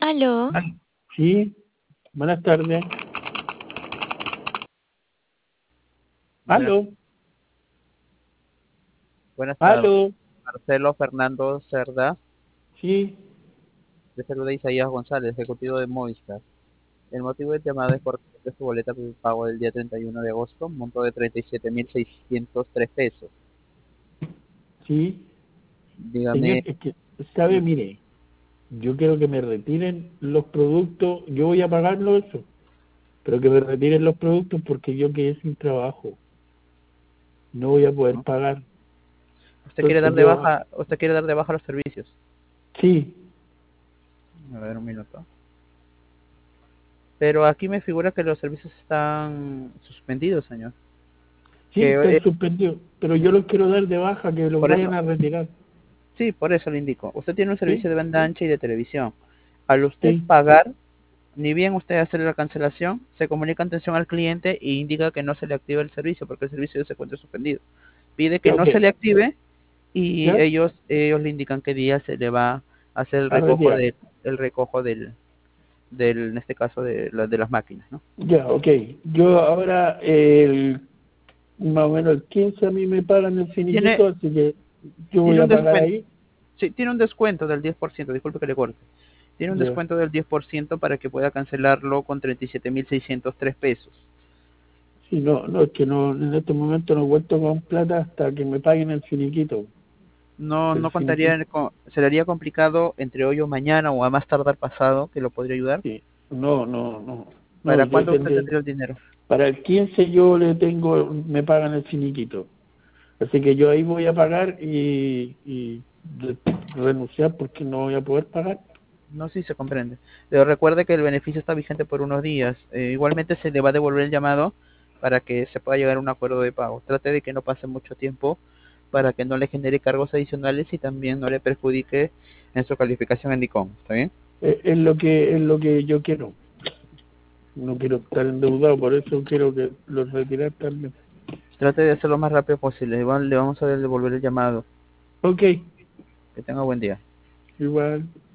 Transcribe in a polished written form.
Aló, Ah, sí, buenas tardes. Buenas, Aló, buenas tardes. aló, Marcelo Fernando Cerda, sí, de saluda Isaías González, ejecutivo de Movistar. El motivo de llamada es por su boleta de pago del día 31 de agosto, monto de 37.603 pesos. sí. Señor, Dígame, es que, sabe, mire, yo quiero que me retiren los productos, yo voy a pagarlo eso, pero que me retiren los productos porque yo quedé sin trabajo, no voy a poder ¿no? pagar. ¿Usted Entonces yo, quiere dar de baja los servicios? sí, A ver, un minuto. Pero aquí me figura que los servicios están suspendidos, señor. sí, Que están suspendidos, pero yo los quiero dar de baja, que los por vayan eso, a retirar. sí, por eso le indico. Usted tiene un Sí, servicio de banda ancha y de televisión. Al usted sí, pagar, ni bien usted hace la cancelación, se comunica atención al cliente e indica que no se le activa el servicio porque el servicio se encuentra suspendido. Pide que ya, no ok, se le active y ya, ellos le indican qué día se le va a hacer a retirar. el recojo en este caso de las máquinas, ¿no? Ya, ok. Yo ahora, más o menos el 15 a mí me pagan el Tiene, finiquito, así que yo voy tiene un a pagar descuento, ahí. sí, tiene un descuento del 10%, disculpe que le corte. Tiene un Ya. descuento del 10% para que pueda cancelarlo con 37.603 pesos. Sí, no, no, es que no, en este momento no cuento con plata hasta que me paguen el finiquito. No, El no finiquito, contaría se le haría complicado entre hoy o mañana o a más tardar pasado que lo podría ayudar. sí. No, no, no. No, ¿Para yo cuándo usted tendré, tendría el dinero? para el 15 yo le tengo, me pagan el finiquito. Así que yo ahí voy a pagar y renunciar porque no voy a poder pagar. No, sí se comprende. Pero recuerde que el beneficio está vigente por unos días. Igualmente se le va a devolver el llamado para que se pueda llegar a un acuerdo de pago. Trate de que no pase mucho tiempo para que no le genere cargos adicionales y también no le perjudique en su calificación en DICOM. ¿Está bien? Es lo que yo quiero. No quiero estar endeudado, por eso quiero que los retirar también. Trate de hacerlo lo más rápido posible. Igual le vamos a devolver el llamado. Ok, Que tenga buen día. igual.